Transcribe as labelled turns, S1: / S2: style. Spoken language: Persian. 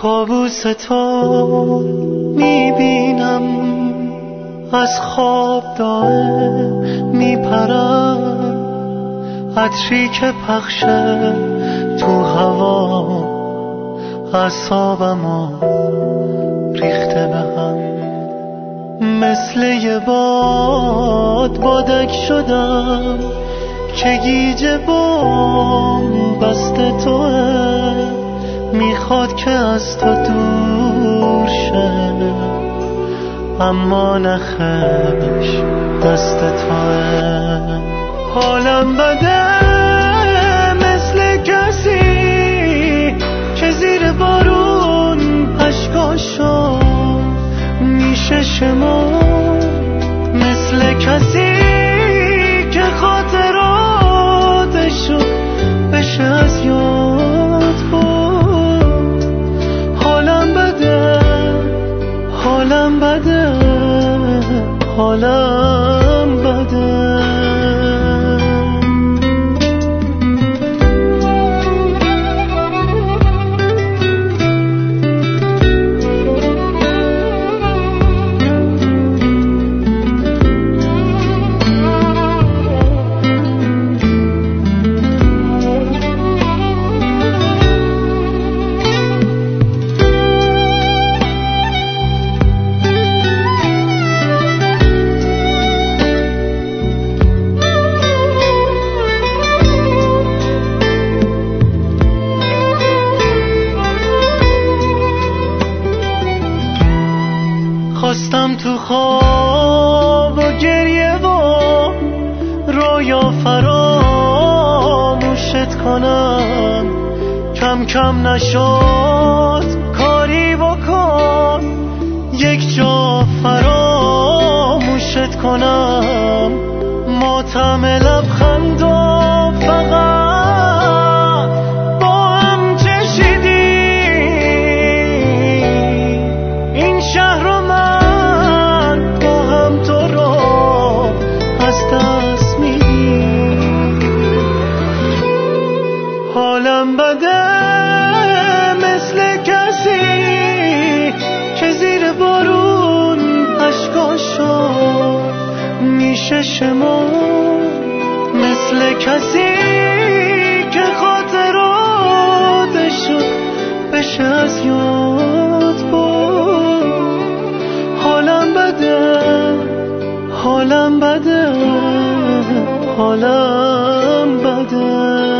S1: کابوس تو میبینم، از خواب داره میپرم، عطری که پخشه تو هوا اعصابمو ریخته به هم. مثل یه بادک شدم که گیج بام بسته توه، میخواد که از تو دور شه، اما نخش دست توه. حالم بده مثل کسی که زیر بارون اشکاشو میشه شمرد، مثل کسی که خاطراتشو بشه از یاد برد. حالم بده، حالم بده، حالم بده. خواستم تو خواب و گریه و رویا فراموشت کنم، کم کم نشد کاری بکن یک جا فراموشت کنم. ماتم لبخند و فقط با هم چشیدیم، این شهر رو من با هم تو رو از دست میدیم. حالم بده مثل کسی که زیر بارون اشکاشو میشه شمرد، مثل کسی که خاطراتشو بشه از یاد برد. حالم بده، حالم بده، حالم بده.